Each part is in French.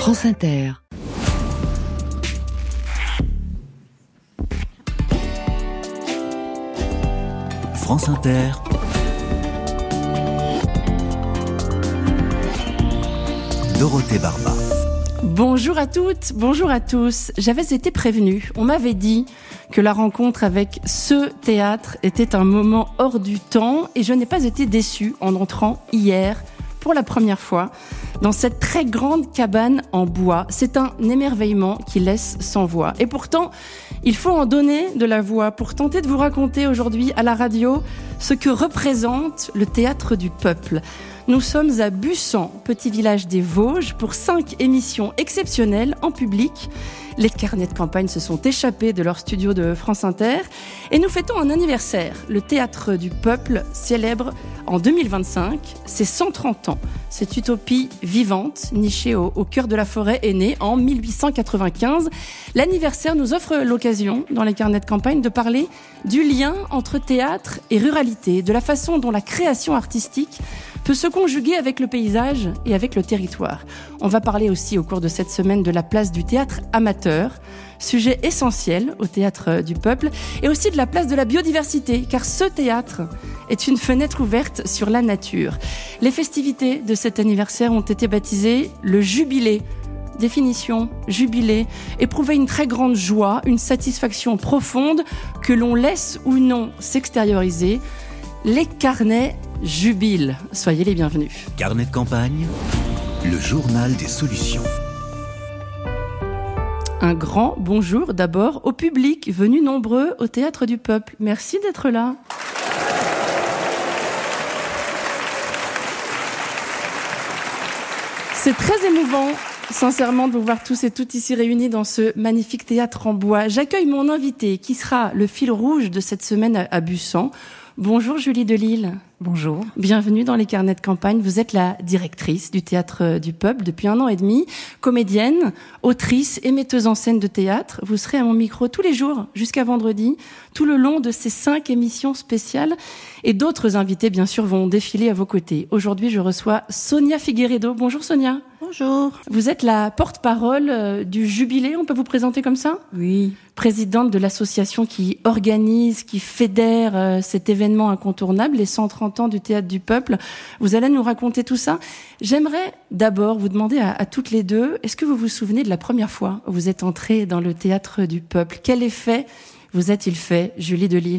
France Inter. France Inter. Dorothée Barba. Bonjour à toutes, bonjour à tous. J'avais été prévenue, on m'avait dit que la rencontre avec ce théâtre était un moment hors du temps et je n'ai pas été déçue en entrant hier pour la première fois dans cette très grande cabane en bois. C'est un émerveillement qui laisse sans voix. Et pourtant, il faut en donner de la voix pour tenter de vous raconter aujourd'hui à la radio ce que représente le théâtre du peuple. Nous sommes à Bussan, petit village des Vosges, pour 5 émissions exceptionnelles en public. Les carnets de campagne se sont échappés de leur studio de France Inter et nous fêtons un anniversaire. Le théâtre du peuple célèbre en 2025 ses 130 ans. Cette utopie vivante, nichée au cœur de la forêt, est née en 1895. L'anniversaire nous offre l'occasion, dans les carnets de campagne, de parler du lien entre théâtre et ruralité, de la façon dont la création artistique peut se conjuguer avec le paysage et avec le territoire. On va parler aussi au cours de cette semaine de la place du théâtre amateur, sujet essentiel au théâtre du peuple, et aussi de la place de la biodiversité, car ce théâtre est une fenêtre ouverte sur la nature. Les festivités de cet anniversaire ont été baptisées le Jubilé. Définition, jubilé, éprouver une très grande joie, une satisfaction profonde que l'on laisse ou non s'extérioriser. Les carnets jubilent. Soyez les bienvenus. Carnet de campagne, le journal des solutions. Un grand bonjour d'abord au public venu nombreux au Théâtre du Peuple. Merci d'être là. C'est très émouvant, sincèrement, de vous voir tous et toutes ici réunis dans ce magnifique théâtre en bois. J'accueille mon invité qui sera le fil rouge de cette semaine à Bussan. Bonjour Julie Delisle. Bonjour. Bienvenue dans les carnets de campagne. Vous êtes la directrice du Théâtre du Peuple depuis 1 an et demi, comédienne, autrice et metteuse en scène de théâtre. Vous serez à mon micro tous les jours jusqu'à vendredi, tout le long de ces 5 émissions spéciales. Et d'autres invités, bien sûr, vont défiler à vos côtés. Aujourd'hui, je reçois Sonia Figueiredo. Bonjour Sonia. Bonjour. Vous êtes la porte-parole du Jubilé, on peut vous présenter comme ça ? Oui. Présidente de l'association qui organise, qui fédère cet événement incontournable, les 130 ans du Théâtre du Peuple. Vous allez nous raconter tout ça. J'aimerais d'abord vous demander à toutes les deux, est-ce que vous vous souvenez de la première fois où vous êtes entrée dans le Théâtre du Peuple ? Quel effet vous a-t-il fait, Julie Delisle ?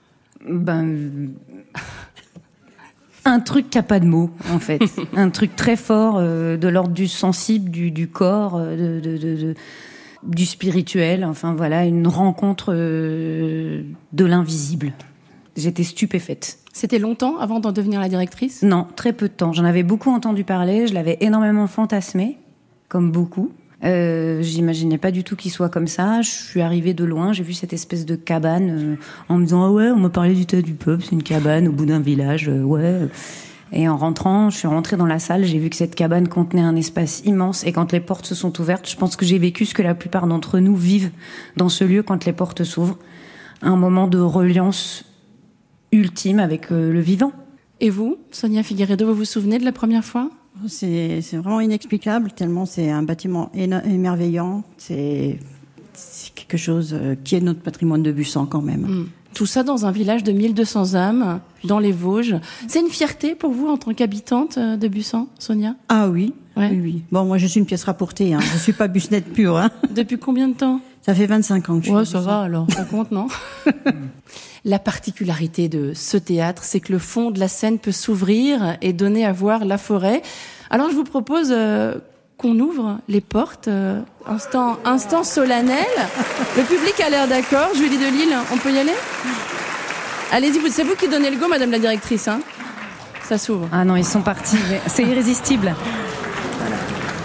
Un truc qui n'a pas de mots, en fait. Un truc très fort, de l'ordre du sensible, du corps, du spirituel. Enfin voilà, une rencontre de l'invisible. J'étais stupéfaite. C'était longtemps avant d'en devenir la directrice ? Non, très peu de temps. J'en avais beaucoup entendu parler, je l'avais énormément fantasmé, comme beaucoup. J'imaginais pas du tout qu'il soit comme ça. Je suis arrivée de loin, j'ai vu cette espèce de cabane en me disant « Ah ouais, on m'a parlé du Théâtre du Peuple, c'est une cabane au bout d'un village, ouais ». Et en rentrant, je suis rentrée dans la salle, j'ai vu que cette cabane contenait un espace immense. Et quand les portes se sont ouvertes, je pense que j'ai vécu ce que la plupart d'entre nous vivent dans ce lieu quand les portes s'ouvrent. Un moment de reliance ultime avec le vivant. Et vous, Sonia Figueiredo, vous vous souvenez de la première fois ? C'est vraiment inexplicable, tellement c'est un bâtiment émerveillant. C'est quelque chose qui est notre patrimoine de Bussan quand même. Tout ça dans un village de 1200 âmes, dans les Vosges. C'est une fierté pour vous en tant qu'habitante de Bussan, Sonia ? Ah oui, ouais. Oui. Bon, moi je suis une pièce rapportée, hein. Je suis pas busnette pure. Hein. Depuis combien de temps ? Ça fait 25 ans que je suis. Ouais, ça va alors, ça compte, non ? La particularité de ce théâtre, c'est que le fond de la scène peut s'ouvrir et donner à voir la forêt. Alors je vous propose qu'on ouvre les portes, instant solennel. Le public a l'air d'accord. Julie Delisle, on peut y aller ? Allez-y, c'est vous qui donnez le go, madame la directrice. Hein ? Ça s'ouvre. Ah non, ils sont partis. C'est irrésistible. Voilà.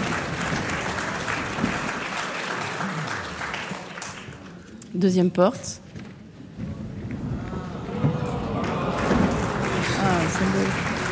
Deuxième porte. Ah, c'est beau.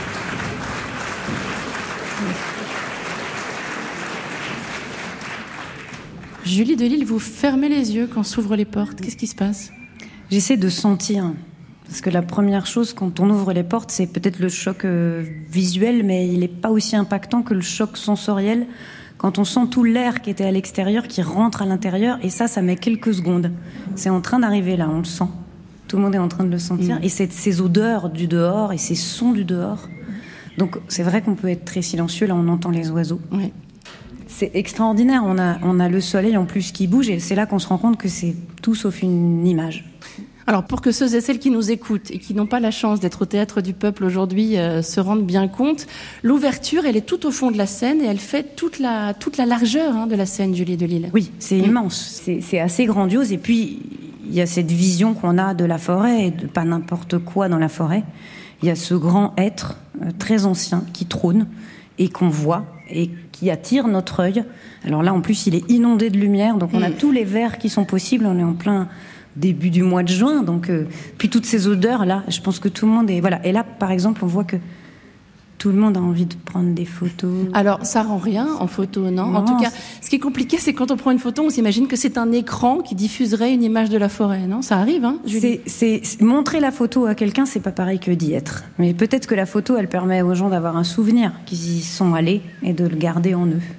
Julie Delisle, vous fermez les yeux quand s'ouvrent les portes. Qu'est-ce qui se passe ? J'essaie de sentir. Parce que la première chose, quand on ouvre les portes, c'est peut-être le choc visuel, mais il n'est pas aussi impactant que le choc sensoriel quand on sent tout l'air qui était à l'extérieur qui rentre à l'intérieur, et ça met quelques secondes. C'est en train d'arriver là, on le sent. Tout le monde est en train de le sentir. Et ces odeurs du dehors et ces sons du dehors. Donc c'est vrai qu'on peut être très silencieux, là on entend les oiseaux. Oui. C'est extraordinaire, on a le soleil en plus qui bouge, et c'est là qu'on se rend compte que c'est tout sauf une image. Alors pour que ceux et celles qui nous écoutent et qui n'ont pas la chance d'être au Théâtre du Peuple aujourd'hui se rendent bien compte, l'ouverture elle est tout au fond de la scène et elle fait toute la largeur de la scène, Julie Delisle. Oui, c'est immense, c'est assez grandiose, et puis il y a cette vision qu'on a de la forêt, et de pas n'importe quoi dans la forêt. Il y a ce grand être très ancien qui trône et qu'on voit et qui attire notre œil. Alors là en plus il est inondé de lumière, donc on a tous les verts qui sont possibles, on est en plein début du mois de juin, donc puis toutes ces odeurs là, je pense que tout le monde est voilà. Et là par exemple on voit que tout le monde a envie de prendre des photos. Alors ça rend rien en photo, non? En tout cas, ce qui est compliqué, c'est quand on prend une photo, on s'imagine que c'est un écran qui diffuserait une image de la forêt, non? Ça arrive, hein, Julie? C'est montrer la photo à quelqu'un, c'est pas pareil que d'y être. Mais peut-être que la photo, elle permet aux gens d'avoir un souvenir qu'ils y sont allés et de le garder en eux.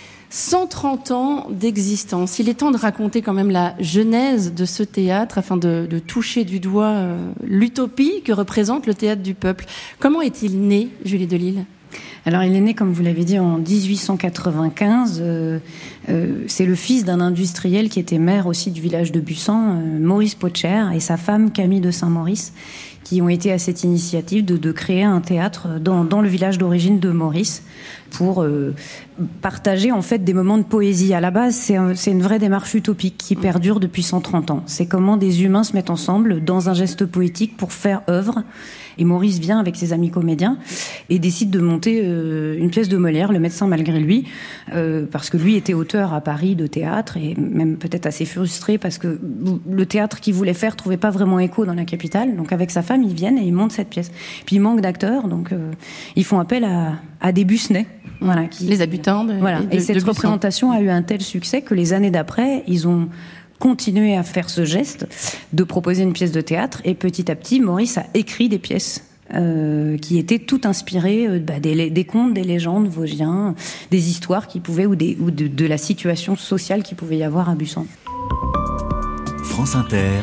130 ans d'existence. Il est temps de raconter quand même la genèse de ce théâtre afin de toucher du doigt l'utopie que représente le Théâtre du Peuple. Comment est-il né, Julie Delisle ? Alors il est né, comme vous l'avez dit, en 1895. C'est le fils d'un industriel qui était maire aussi du village de Bussan, Maurice Potcher, et sa femme Camille de Saint-Maurice, qui ont été à cette initiative de créer un théâtre dans le village d'origine de Maurice pour partager en fait des moments de poésie. À la base, c'est une vraie démarche utopique qui perdure depuis 130 ans. C'est comment des humains se mettent ensemble dans un geste poétique pour faire œuvre. Et Maurice vient avec ses amis comédiens et décide de monter une pièce de Molière, Le Médecin malgré lui, parce que lui était auteur à Paris de théâtre et même peut-être assez frustré parce que le théâtre qu'il voulait faire trouvait pas vraiment écho dans la capitale. Donc avec sa femme, ils viennent et ils montent cette pièce. Puis il manque d'acteurs, donc ils font appel à des Busnets. Voilà, les habitants et cette représentation a eu un tel succès que les années d'après, ils ont continué à faire ce geste de proposer une pièce de théâtre, et petit à petit, Maurice a écrit des pièces qui étaient toutes inspirées des contes, des légendes vosgiens, des histoires qui pouvaient ou de la situation sociale qu'il pouvait y avoir à Bussan. France Inter,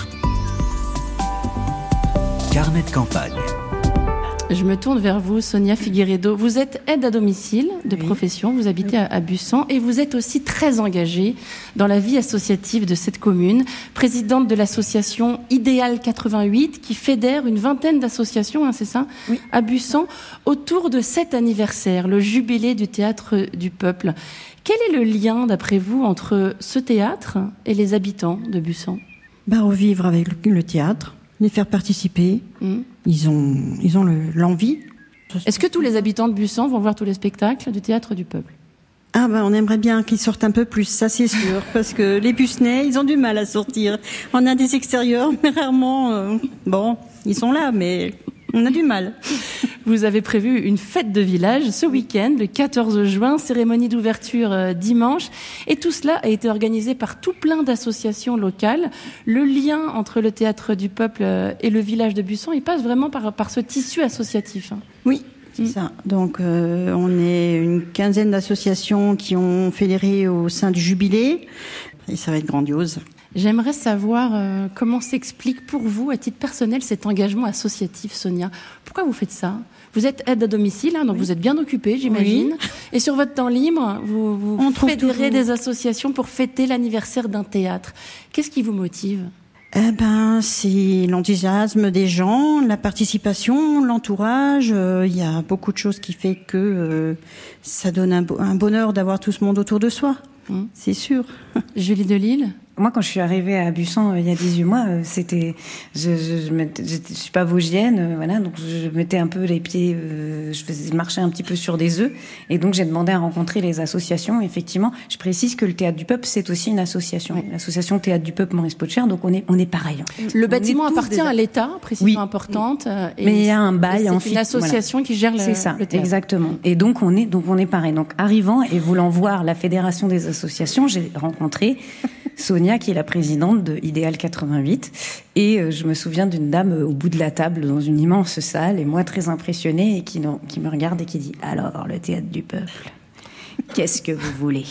carnet de campagne. Je me tourne vers vous, Sonia Figueiredo. Vous êtes aide à domicile de profession, vous habitez à Bussan et vous êtes aussi très engagée dans la vie associative de cette commune, présidente de l'association Idéal 88 qui fédère une vingtaine d'associations, c'est ça, à Bussan, autour de cet anniversaire, le jubilé du Théâtre du Peuple. Quel est le lien, d'après vous, entre ce théâtre et les habitants de Bussan ? Revivre avec le théâtre, les faire participer. Ils ont l'envie. Est-ce que tous les habitants de Bussan vont voir tous les spectacles du Théâtre du Peuple ? On aimerait bien qu'ils sortent un peu plus, ça c'est sûr, parce que les Busnais, ils ont du mal à sortir. On a des extérieurs, mais rarement, ils sont là, mais on a du mal. Vous avez prévu une fête de village ce week-end, le 14 juin, cérémonie d'ouverture dimanche. Et tout cela a été organisé par tout plein d'associations locales. Le lien entre le Théâtre du Peuple et le village de Bussan, il passe vraiment par ce tissu associatif. Oui, c'est ça. Donc, on est une quinzaine d'associations qui ont fédéré au sein du Jubilé. Et ça va être grandiose. J'aimerais savoir comment s'explique pour vous, à titre personnel, cet engagement associatif, Sonia. Pourquoi vous faites ça ? Vous êtes aide à domicile, donc vous êtes bien occupée, j'imagine. Oui. Et sur votre temps libre, vous fédérez des associations pour fêter l'anniversaire d'un théâtre. Qu'est-ce qui vous motive ? C'est l'enthousiasme des gens, la participation, l'entourage. Il y a beaucoup de choses qui fait que ça donne un bonheur d'avoir tout ce monde autour de soi. C'est sûr. Julie Delisle ? Moi, quand je suis arrivée à Bussan il y a 18 mois, je suis pas vosgienne, donc je mettais un peu les pieds, je marchais un petit peu sur des œufs, et donc j'ai demandé à rencontrer les associations. Effectivement, je précise que le Théâtre du Peuple, c'est aussi une association, l'association Théâtre du Peuple Maurice Potcher, donc on est pareil. Le bâtiment appartient à l'État, précision importante. Mais il y a un bail en fait. C'est une association qui gère le théâtre. C'est ça, exactement. Et donc on est pareil. Donc arrivant et voulant voir la fédération des associations, j'ai rencontré Sonia, qui est la présidente de Idéal 88, et je me souviens d'une dame au bout de la table dans une immense salle, et moi très impressionnée, et qui me regarde et qui dit « Alors, le Théâtre du Peuple ?» Qu'est-ce que vous voulez?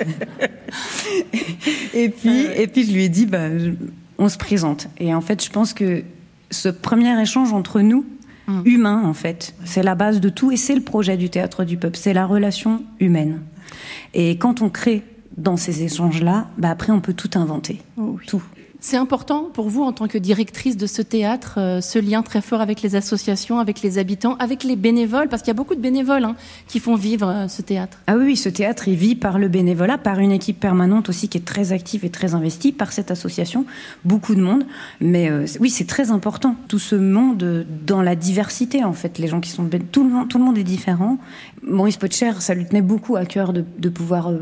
et puis je lui ai dit, on se présente. Et en fait, je pense que ce premier échange entre nous, humain en fait, c'est la base de tout et c'est le projet du Théâtre du Peuple, c'est la relation humaine. Et quand on crée dans ces échanges-là, après on peut tout inventer, tout. C'est important pour vous, en tant que directrice de ce théâtre, ce lien très fort avec les associations, avec les habitants, avec les bénévoles, parce qu'il y a beaucoup de bénévoles qui font vivre ce théâtre. Ah oui, ce théâtre, il vit par le bénévolat, par une équipe permanente aussi qui est très active et très investie, par cette association, beaucoup de monde. Mais oui, c'est très important, tout ce monde dans la diversité, en fait. Les gens qui sont... Tout le monde est différent. Maurice Potcher, ça lui tenait beaucoup à cœur de pouvoir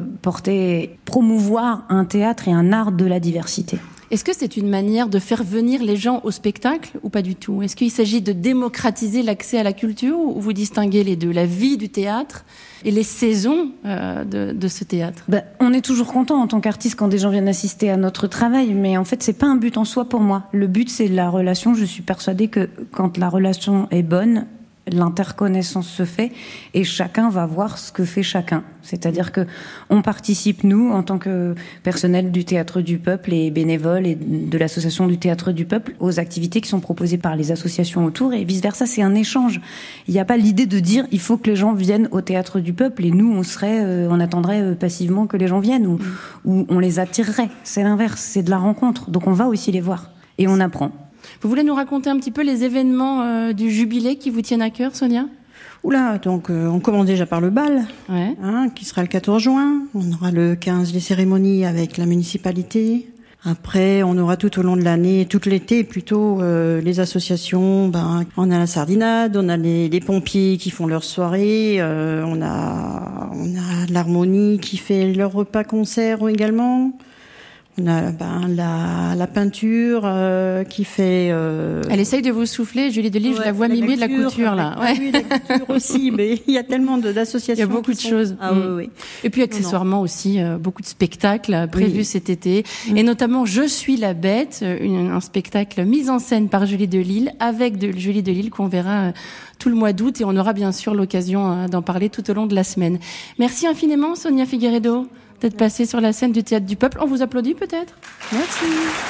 promouvoir un théâtre et un art de la diversité. Est-ce que c'est une manière de faire venir les gens au spectacle ou pas du tout? Est-ce qu'il s'agit de démocratiser l'accès à la culture ou vous distinguez les deux, la vie du théâtre et les saisons de ce théâtre? On est toujours content en tant qu'artiste quand des gens viennent assister à notre travail, mais en fait c'est pas un but en soi pour moi. Le but c'est la relation. Je suis persuadée que quand la relation est bonne, l'interconnaissance se fait et chacun va voir ce que fait chacun. C'est-à-dire que on participe, nous, en tant que personnel du Théâtre du Peuple et bénévoles et de l'association du Théâtre du Peuple, aux activités qui sont proposées par les associations autour et vice-versa. C'est un échange. Il n'y a pas l'idée de dire il faut que les gens viennent au Théâtre du Peuple et nous, on attendrait passivement que les gens viennent ou on les attirerait. C'est l'inverse, c'est de la rencontre. Donc on va aussi les voir et on apprend. Vous voulez nous raconter un petit peu les événements du jubilé qui vous tiennent à cœur, Sonia? Oula, donc on commence déjà par le bal, ouais. Qui sera le 14 juin. On aura le 15 les cérémonies avec la municipalité. Après, on aura tout au long de l'année, tout l'été plutôt, les associations. On a la sardinade, on a les pompiers qui font leur soirée, on a l'harmonie qui fait leur repas-concert également. On a la peinture qui fait... Elle essaye de vous souffler, Julie Delisle, je la vois mimer de la couture, là. Ouais. Oui, la couture aussi, mais il y a tellement d'associations. Il y a beaucoup de choses. Ah, oui. Et puis accessoirement aussi, beaucoup de spectacles prévus cet été. Et notamment Je suis la bête, un spectacle mis en scène par Julie Delisle, avec Julie Delisle qu'on verra tout le mois d'août. Et on aura bien sûr l'occasion d'en parler tout au long de la semaine. Merci infiniment, Sonia Figueiredo, d'être passée sur la scène du Théâtre du Peuple. On vous applaudit peut-être? Merci.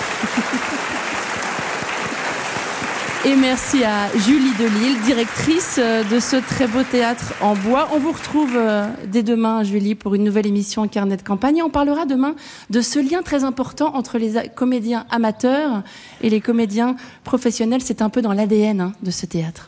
Et merci à Julie Delisle, directrice de ce très beau théâtre en bois. On vous retrouve dès demain, Julie, pour une nouvelle émission Carnet de campagne. Et on parlera demain de ce lien très important entre les comédiens amateurs et les comédiens professionnels. C'est un peu dans l'ADN de ce théâtre.